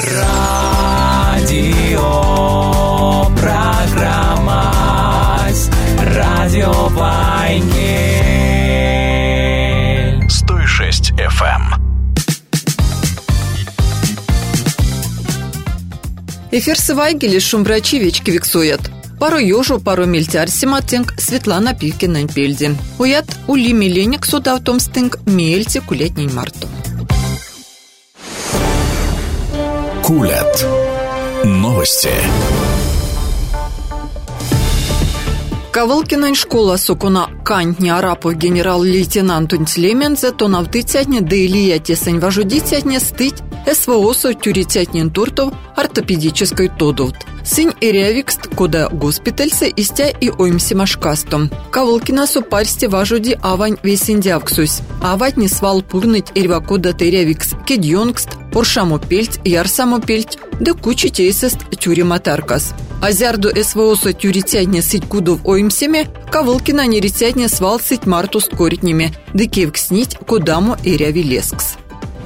Радио программа Радио Вайнгель 106 FM. Эфир Вайнгель Шумбрачевич кивиксует. Пару ёжу, пару мельтяр симатинг Светлана Пилкина-Пельди. Уят ули миленик судавтомстинг мельти кулетнень марту. Кулет. Новости. Кавылкинань школа сукуна кантни арапов генерал-лейтенант Унтилемензе то навтыцятне да Илья тесень важудицятне стыть СВО-су тюрицятнен туртов ортопедической тодут. Сынь эрявикст кода госпитальсе истя и оймсимашкастом. Кавылкина супарсте важуди авань весендявксусь. Авать не свал пурныть эрвакода терявикс кедьонгст, поршаму пельть, ярсаму пельть, да кучи тейсест тюрематаркас. Азярду СВО-су тюрицятне сыть кудов оймсеме, Кавылкина нерицятне свал сыть марту скоритнями, да кевкснить кодаму эрявилескс.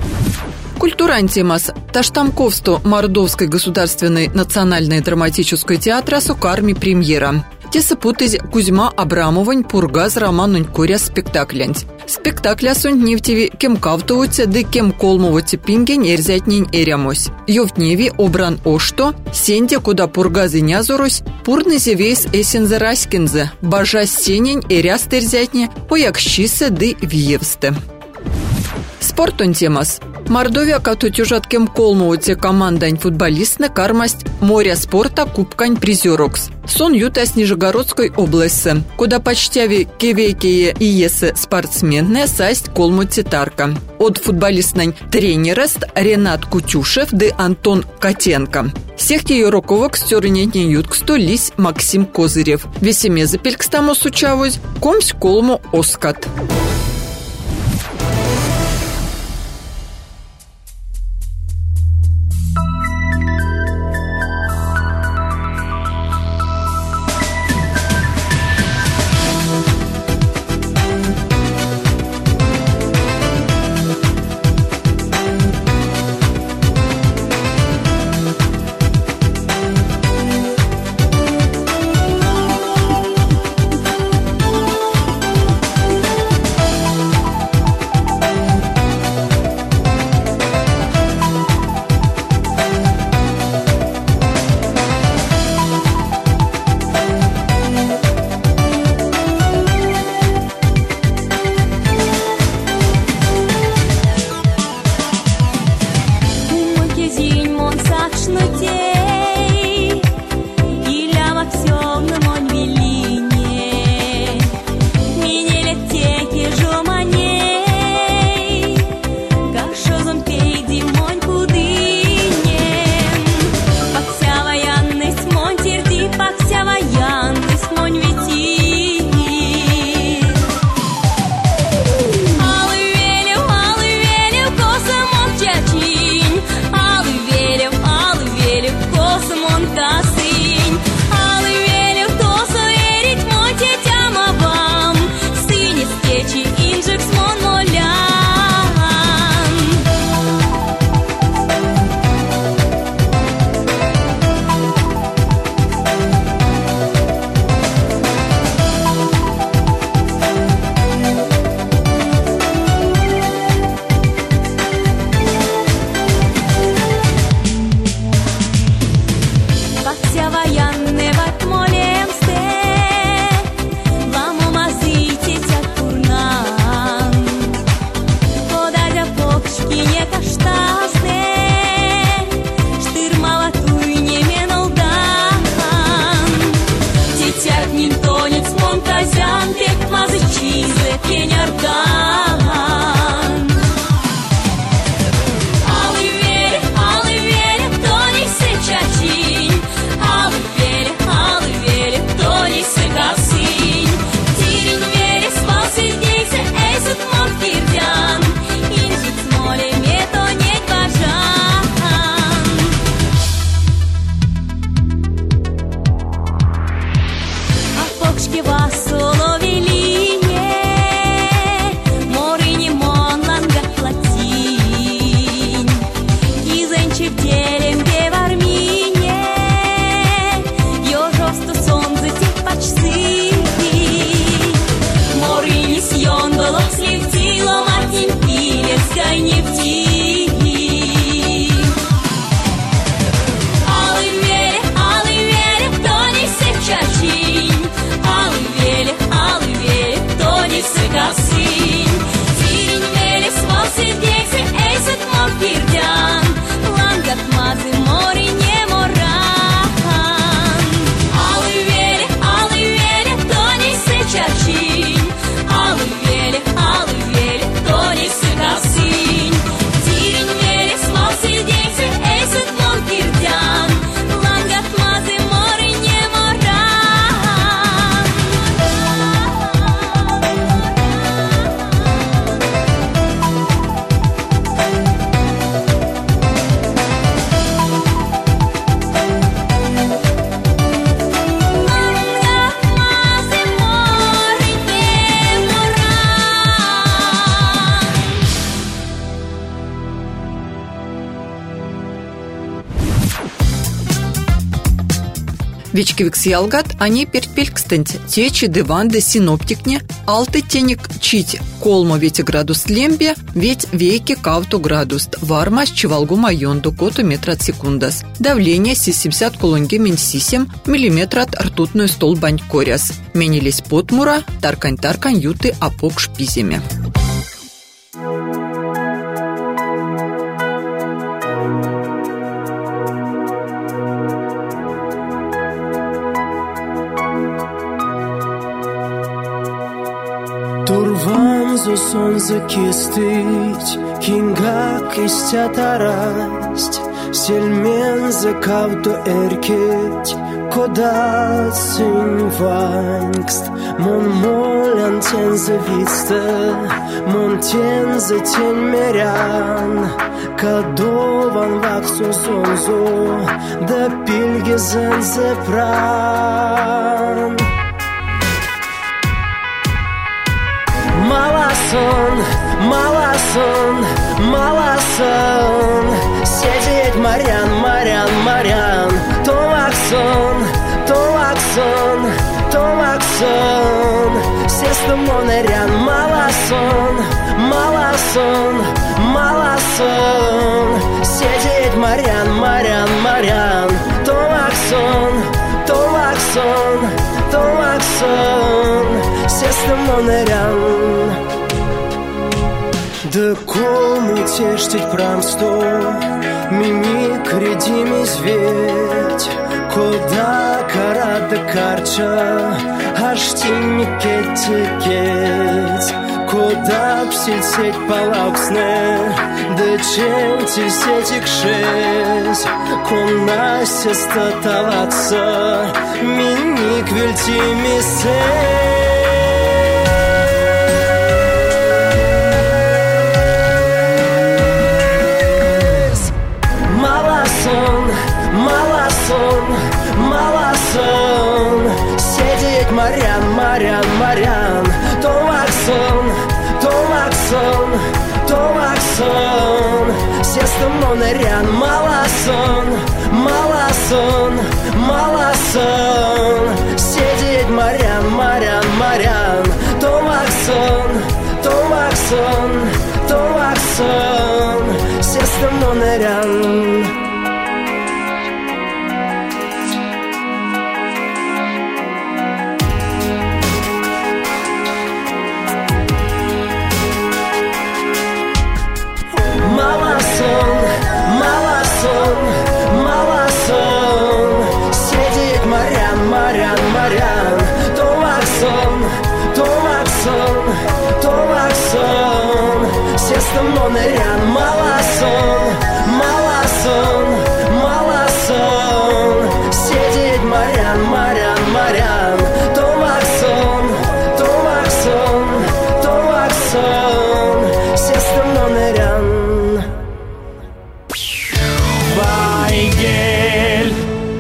Культурантимас Таштамковсту Мордовской государственной национальной драматической театра сукарми премьера. Тесыпутыз Кузьма Абрамовань пургаз романунь куря спектаклянь. Спектакля сунь нефтеви кем кавтовуте да кем колмовуте пинген эрзятнень эрямось. Ёвтневи обран ошто, сенде куда пургазы нязурусь, пурнызе вейс эсензе раскинзе, бажа сенень эряст эрзятне, поякщисе да виевсте. Спортун темас. Мордовия катутюжат кем колмовуте командань футболистны кармасть моря спорта кубкань призерокс. Сон юта с Нижегородской области, куда почтяви кевейкие и есе спортсменны састь колмуте тарка. От футболистнань тренерест Ренат Кутюшев да Антон Котенко. Всех ее руковок стёрнетне ютксту лись Максим Козырев. Весеме запелькстаму сучавусь, комсь колму оскат. Смоле мето Вечкевикс ялгат, они перпелькстент, течи дыванды синоптикне, алты тенек чить колмо вети градус лембе, ведь веки кавту градус, вармас чевалгу майонду коту метрат секундас. Давление 70 колонги мен 7 миллиметрат ртутную стол бань коряс. Менились потмура, таркань-таркань юты апок шпиземе. Турванзу сонза кистыть, кингак истят арасть, сельмензе кавду эркет, кода цинь вангст, мон молян тензе витста, мон тензе тень мерян, кадован ваксу сонзу, да пильгезензе пран. Маласон, маласон, маласон, сидеть морян, морян, морян, томаксон, томаксон, томаксон, сестомонерян, маласон, маласон, маласон, сидеть морян, морян, морян, томаксон, томаксон, томаксон, сестомонерян. Да кому тештить прамсто, мимик редими зветь, кода карата карча, аж тинникет-тикет, кода псильсеть палаксне, да ченти сетик шесть, конася статалаться, миник вельтими сеть. Маласон, сидеть морян, морян, морян, томаксон, томаксон, томаксон, сестомонерян, маласон, маласон, маласон, сидеть морян, морян, морян, томаксон, томаксон, томаксон, сестомонерян. Сестомонерян, маласон, маласон, маласон, сидеть морян, морян, морян, томаксон, томаксон, томаксон, сестомонерян. Вайгель.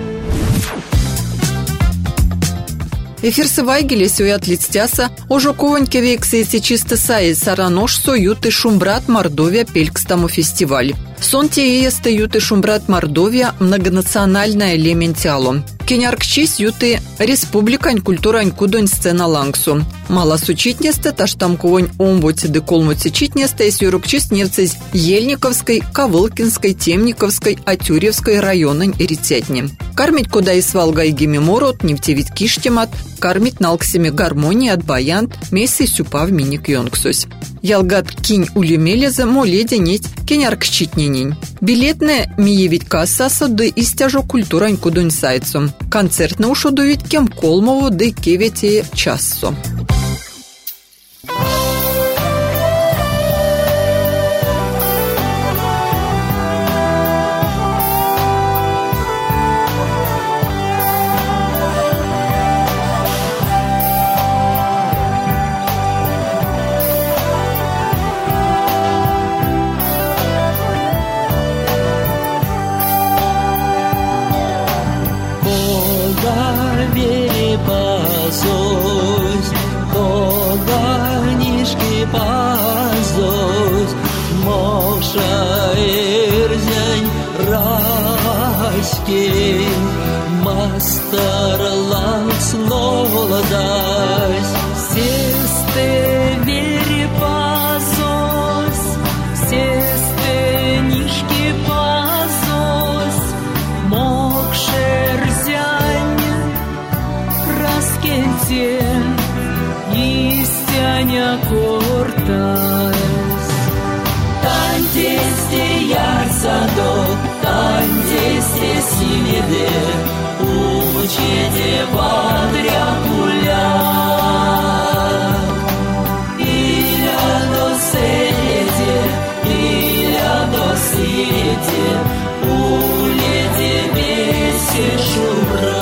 Эфир Вайгелес и отлицтяса, ожо кованьке вексети чисто саи саранош союты Шумбрат Мордовия пелькстаму фестиваль. Сонте есте юты Шумбрат Мордовия многонациональная элементиалу. Кеняркчис юты республикань культурань кудонь сцена лангсу. Мала сучитнесте таштамковонь омботи де колмоти читнесте и сюрукчис невцез Ельниковской, Ковылкинской, Темниковской, Атюревской районань ирицятни. Кармить куда и свалгай гимеморот, нефтевит киштемат, кармить налксими гармонии от баянт, месси сюпав миник йонксусь. Ялгат кинь улемелезе моледе нить кеняркчитненень. Билетне миевить кассаса да истяжо культурань кудонь сайцу. Концертне ушодовить кем колмово да кеветее чассо. Бери базой тем, истяня кортас. Тантесте ярсадо, тантесте синеде, учеде вадря пуля. Иля до селеде, иля до сиеде, уледе бесе шура.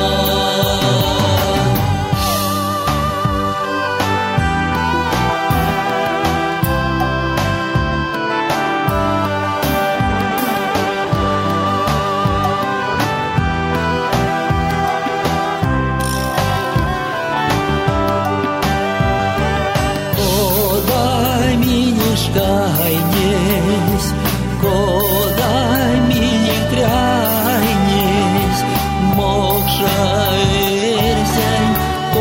Гайнесь, кода миник тряйнесь, мокша эрзянь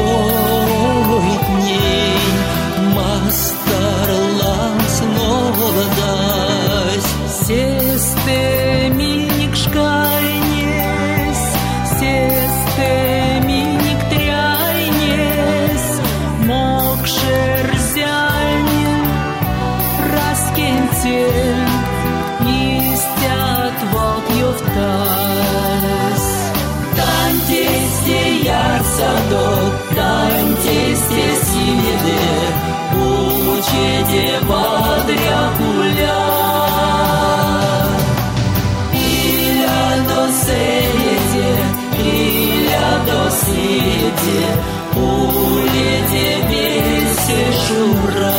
койтней, мастар ланс молодась. Сесте миник шкайнесь, сесте миник тряйнесь, мокша эрзянь раскиньте, нистят волк юфтас. Тантесте ярсадок, тантесте синеде, учеде вадря пуля. Иля до селеде, иля до сиеде, уледе бесе шура.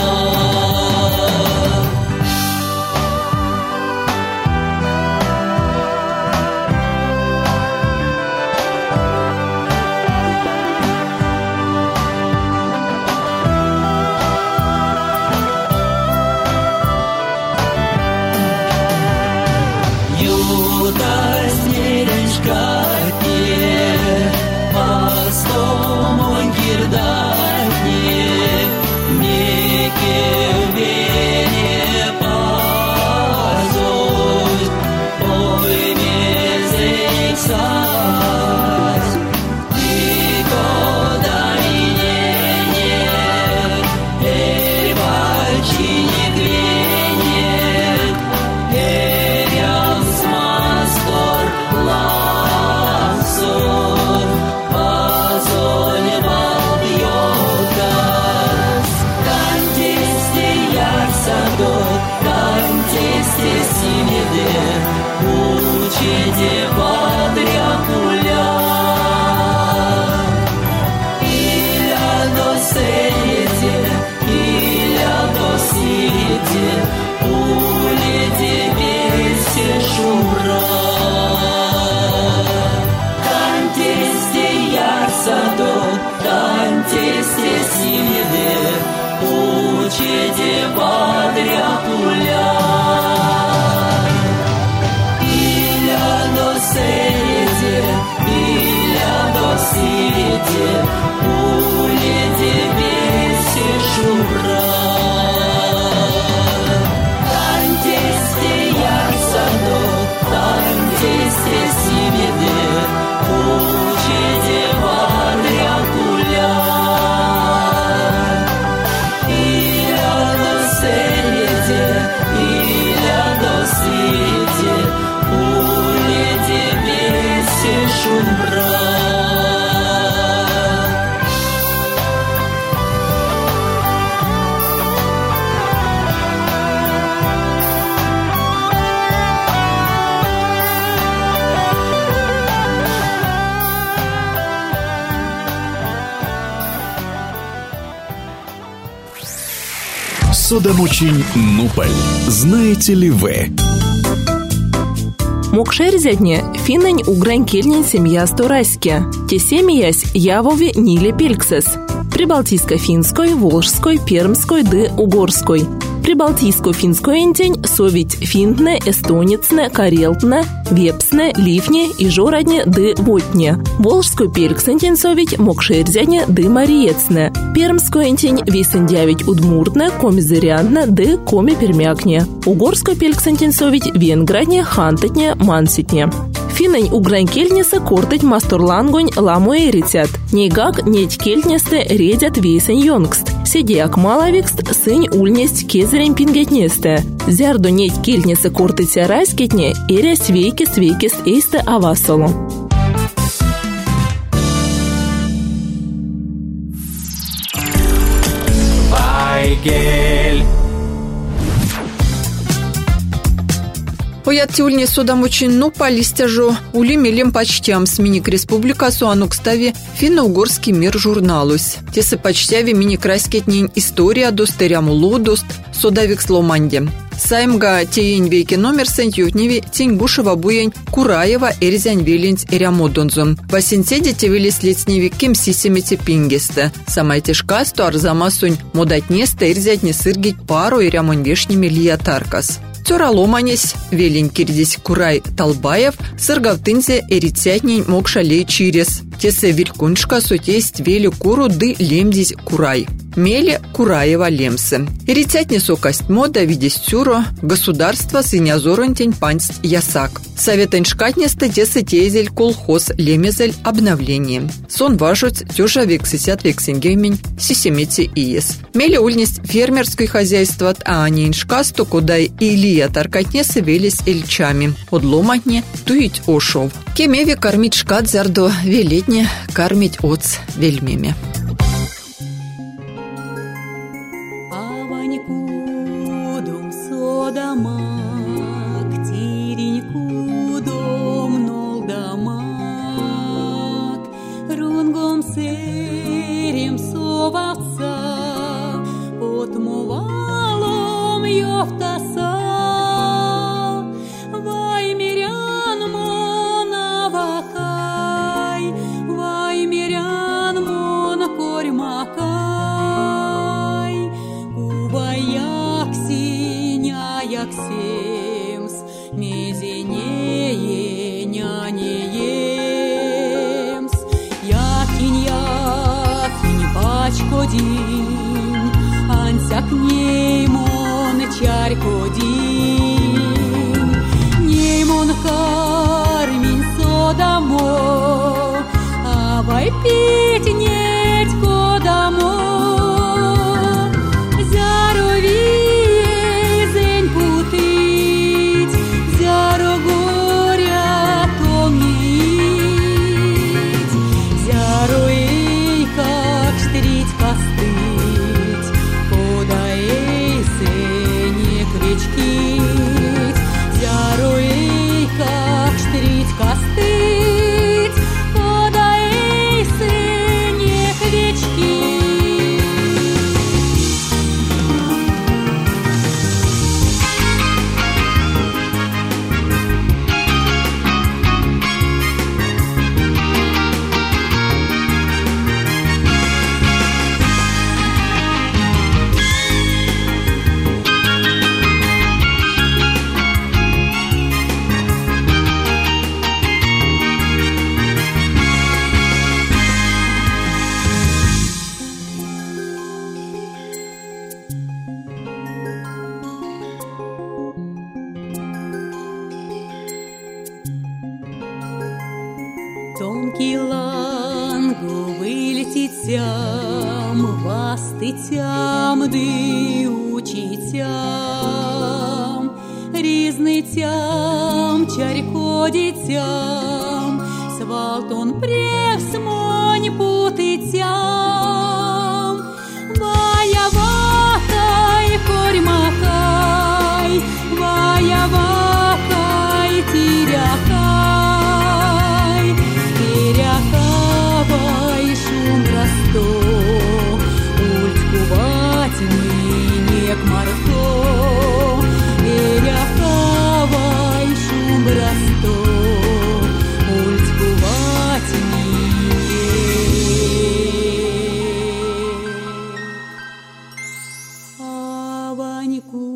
Содомучень Нуполь. Знаете ли вы? Мокшерзятне финнань угрань кельнин семья сторайске. Те семьясь явове ниле пельксес. Прибалтийско-финской, волжской, пермской да угорской. Прибалтийско-финской интень совить финтне, эстонецне, карелтне, вепсне, ливне и жородне да вотне. Волжской пельксентень совить мокшерзятне да мариецне. Пермской интень весендявить удмуртне, комизырянтне да коми пермякне. Угорской пельксентень совить венградне, хантетне, манситне. Финнень угрань кельнисы кортыть мастурлангонь ламу эритят. Нейгак неть кельнесты редят весень йонгст. Седеяк малавикст сынь ульнесть кезерень пингетнесты. Зярду неть кельнисы кортытся райскетне эря свейкис эйсты авасолу. Вайгель. Оят тюльни судам очень по листяжу улимелем почтям с миник республика суанукстави финно-угорский мир журналусь. Тесы почтяви миник раскетнень история достеряму лудост судавик сломанде. Саймга теень вейки номер сентютневи тень бушева буень Кураева эрзянь веленць эрямодонзон. Васинцеде тевелис лицневи кемсисемете пингесте. Самай тяжкасту арзамасунь модатнесте эрзятне сыргить пару эрямонь вешними лиятаркас. Цораломанесь, велень кирдись Курай Талбаев, сыргавтынзе эрицятнень мокшалей чирес. Тесе вилькуншка сутесть вели куру ды лемдись Курай. Мели Кураева лемсы. Эрицятне сокасть мода видись цюро, государство сынязорантень пансть ясак. Советеншкатнесте тесе тезель колхоз лемезель обновление. Сон важуць тёжа вексисят вексенгемень сисемете иес. Мели ульнесть фермерской хозяйство, а аниншкасту кудай Илия таркатнесы велись эльчами. Одломатне туить ошов. Кемеви кормить шкат зярдо велетне кормить оц вельмеме. Ансяк неймон чарькодин, неймон кармин содамо, авай пить неть кодамо. Заровей зень путыть, зяро горя томить, зяро эй как штрить косты. Тонкий лангу вылетитям, ваститям, ды учитям, різнитям, чарькодитям, свалтон превсмонь путитям. Ваявахай, корьмахай, ваявахай, тиряхай, тиряхавай, шум расто, ультькувать нынек марто, тиряхавай, шум расто, ультькувать нынек. Аваньку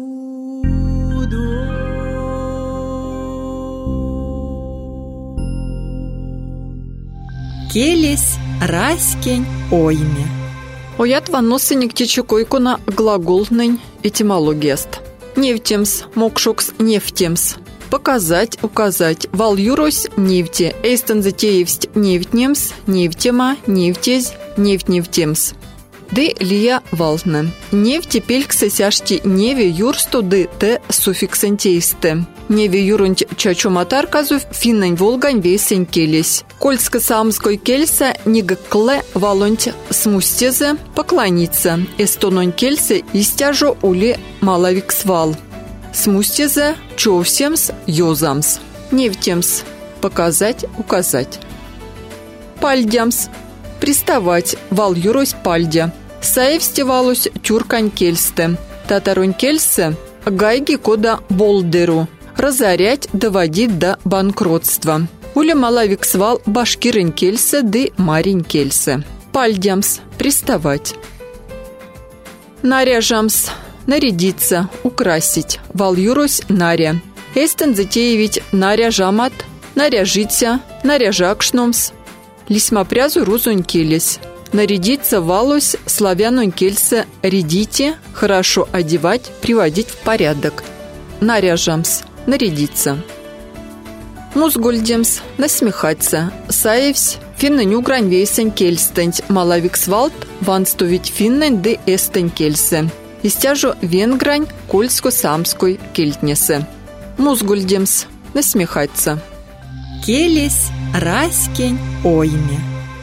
Келесь раськень ойме. Оят ванносыник течекойкуна глаголнынь этимологияст. Невтемс, мокшукс, нефтемс. Показать, указать. Вал юрось нефти. Эйстен затеевсть нефтнемс, нефтема, нефтезь, нефтнефтемс. Ды лия валтна. Нефти пельксы сяшти неве юрсту ды те суффиксентейсте. Неве юрунть чачуматар казув финнань волгань весень келесь. Кольско-самской кельса нигкле валонть смустезе поклониться. Эстононь кельсе истяжо уле малавиксвал. Смустезе човсемс йозамс. Нефтемс. Показать, указать. Пальдямс. Приставать, вал юрось пальдя. Саевстевалось тюркань кельсте. Татарунь кельсе гайги кода болдеру. Разорять, доводить до банкротства. Уля малавиксвал башкирин кельсе ды марин кельсе. Пальдямс. Приставать. Наряжамс. Нарядиться, украсить. Вал юрось наря. Эстен затеевить наряжамат, наряжиться, наряжакшномс. Лисьма прязу рузунь келес. Нарядиться валось славянунь кельсе рядите, хорошо одевать, приводить в порядок. Наряжамс, нарядиться. Музгульдемс, насмехаться. Саевсь, финнань угрань вейсень кельстень, малавиксвалт, ванстувить финнань ды эстень кельсе. Истяжу венгрань кольско-самской кельтнесе. Музгульдемс, насмехаться. Келесь, раскень, ойме.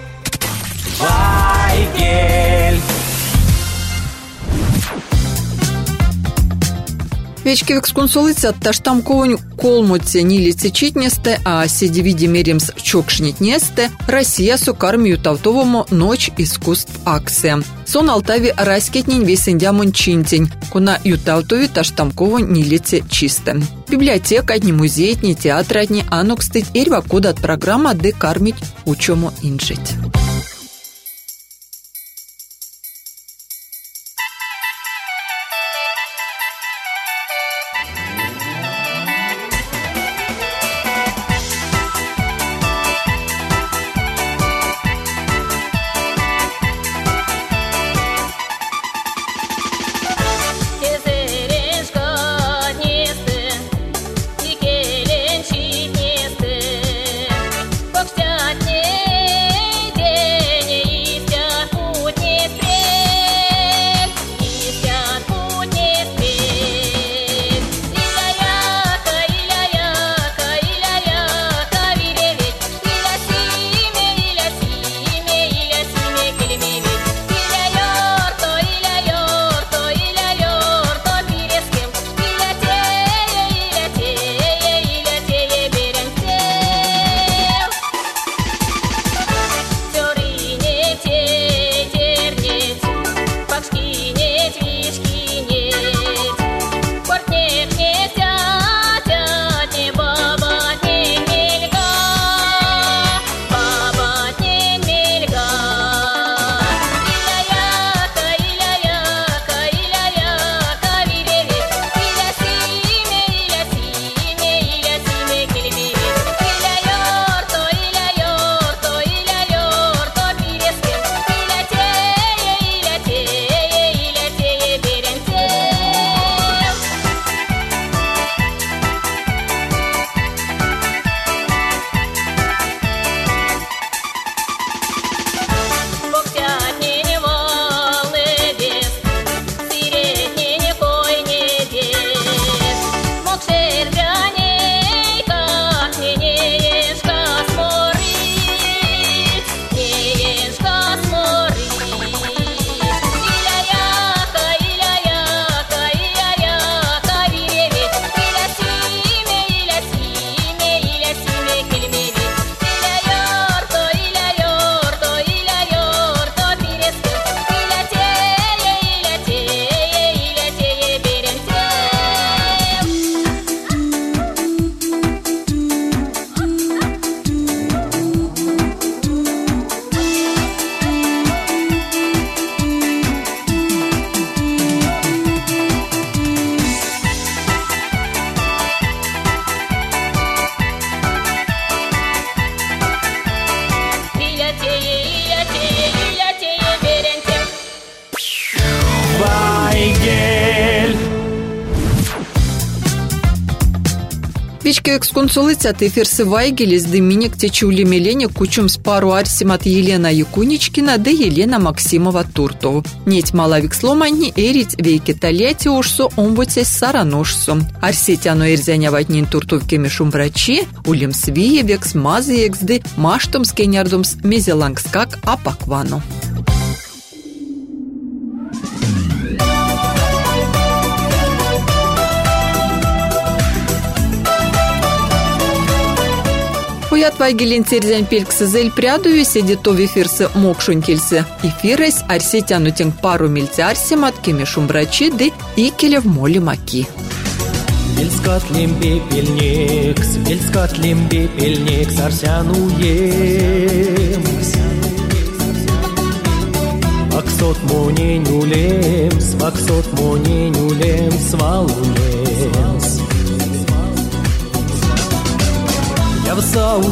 Вайгель. Вечки вексконсолыцы от таштамковань колмуце нилице читнесте, а седевиди меримс чокшнитнесте, Россия сукармию тавтовому ночь искусств акция. Сон Алтави раскетнень весендямон чинтень, куна ютавтови таштамковань нилице чисте. Библиотека, ни музей, ни театр, ни анокстыть, эрва кода от программа де кармить учему инжить. Покштятне Латвийский эксконсулат эфирсы Вайгелис Доминик Течули Мелене кучум с пару арсим от Елена Якуничкина да Елена Максимова Туртов. Нить малавик сломанни эрить вейки таляти ушсу омбутясь сараношсу. Арсетяну эрзянявать нин туртовки мешум врачи, улим свие векс мазы эксды маштом скенярдумс мезелангскак апаквану. Уят Вайгелин терзян пельксы зель прядую седитов эфирсы мокшункельсы. Эфирес арсетяну тенг пару мильцы арсимат кемешум врачи да икелев моли маки. Вельскатлим бепельникс, арсяну емс. Ваксот моненюлемс, валулемс. Я в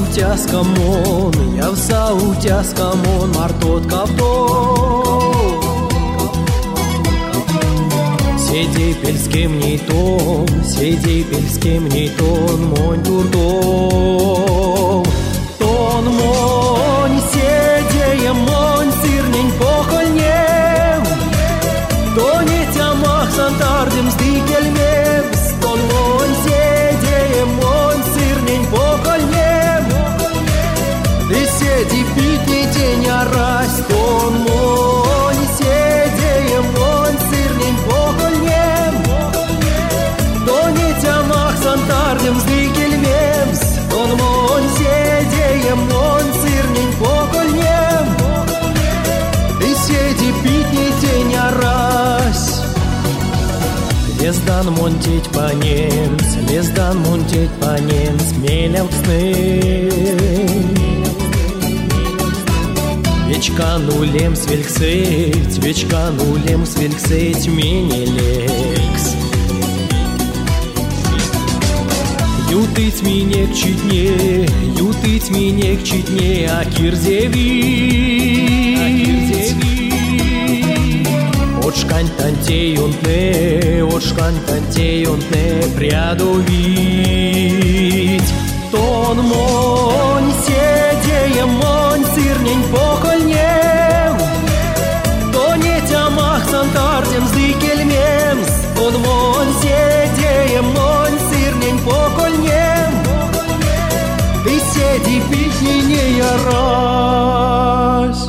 саутяскамон, мартот кавто. Седи пельским не тон, монь турдом. Тон монь, седеем монь, сирнень похольнем. Тонет ямах сантардем сдикельмем. Тон монь, седеем монь, сирнень похольнем. И седи пить не день, а раз. Тон монь, седеем монь, сирнень похольнем. Тонет ямах сантардем сдикельмем. Тон монь, седеем монь, сирнень похольнем. И седи пить не день, а раз. Лездан монтеть по нем, смелям сны. Вечканулем свельксыть, менелекс. Ютыть минек читне, а кирзевить. Очкань тантеюнтне, прядовить. Тон монь, седеем монь, сирнень похольнем. Тонет ямах сантардем зыкельмем. Тон монь, седеем монь, сирнень похольнем. И седи пихни не ярась.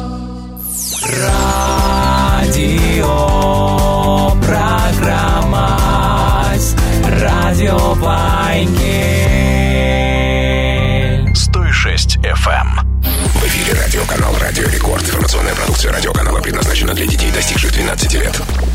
Программа Радио Вайнгель 106 FM. В эфире радиоканал «Радио Рекорд». Информационная продукция радиоканала предназначена для детей, достигших 12 лет.